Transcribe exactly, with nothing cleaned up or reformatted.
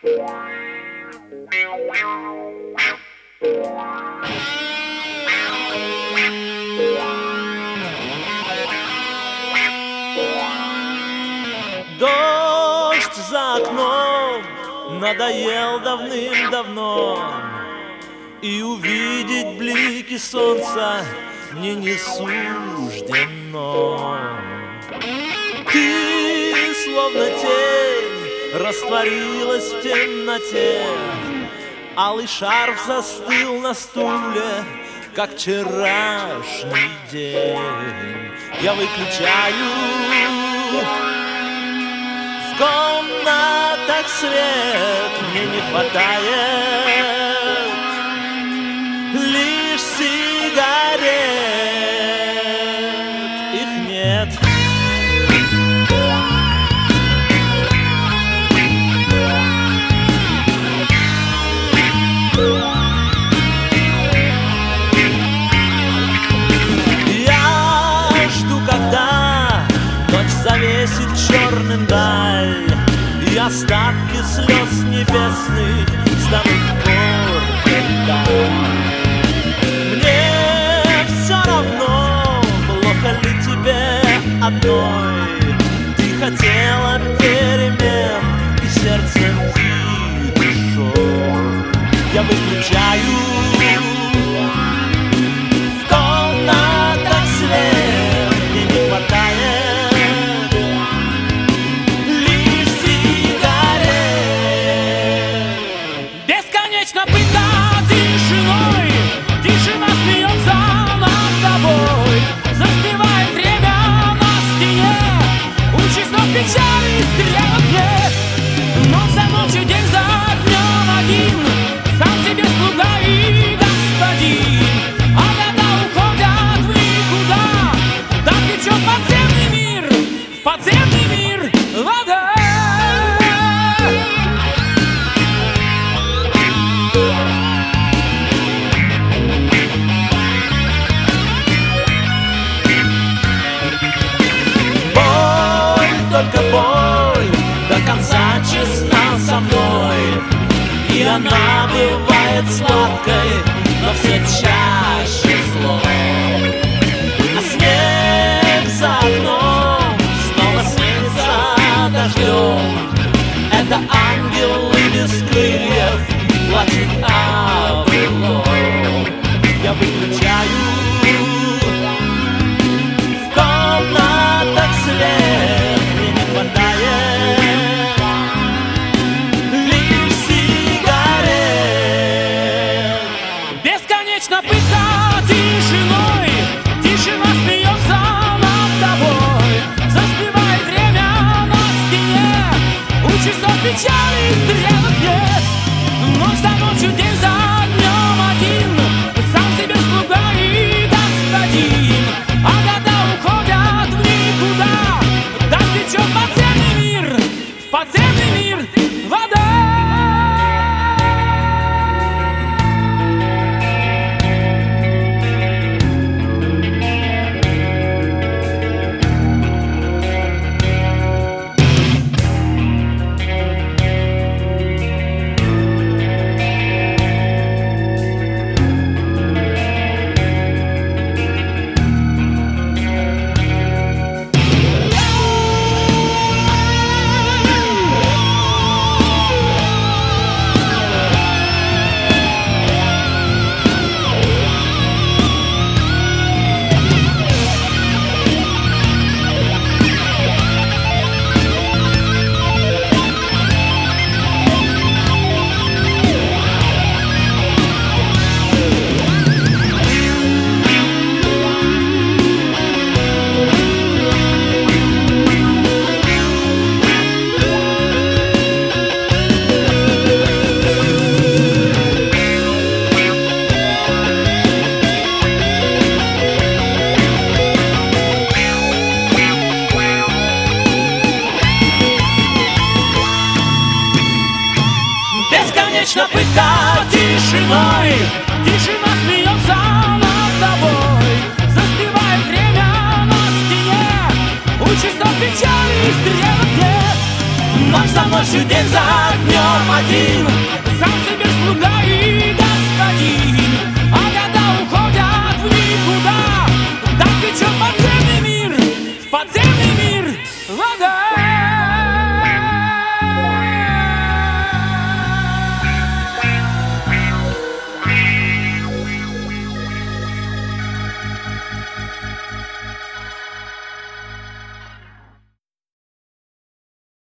Дождь за окном надоел давным-давно, и увидеть блики солнца мне не суждено. Ты, словно тень, растворилась в темноте, алый шарф застыл на стуле, как вчерашний день. Я выключаю в комнатах свет, мне не хватает лишь сигарет, их нет. Завесит черным даль, и остатки слез небесных станут горькой даль. Мне все равно, плохо ли тебе одной. Ты хотела перемен и сердцем, и душой. Я выключаю в комнатах свет, мне не хватает печали и стрелок нет, но за ночью день за днем один, сам себе слуга и господин, а года уходят в никуда, так течет подземный мир, в подземный мир вода. Только боль до конца честна со мной, и она бывает сладкой, но все чаще злой. А снег за окном снова снится дождем. Это ангелы без крыльев плачут обылом. Я выключаю в комнатах свет, лишь сигарет. Бесконечно пыта тишиной, тишина смеется над тобой, застывает время на стене, у часов печали и стрелок нет, ночь за ночью, день за днем один, сам себе слуга и господин, а года уходят в никуда, так течет подземный мир, в подземный мир вода. Бесконечно пыта тишиной, тишина смеется над тобой, застывает время на стене, у часов печали и стрелок нет, ночь за ночью, день за днем один. Сам себе слуга,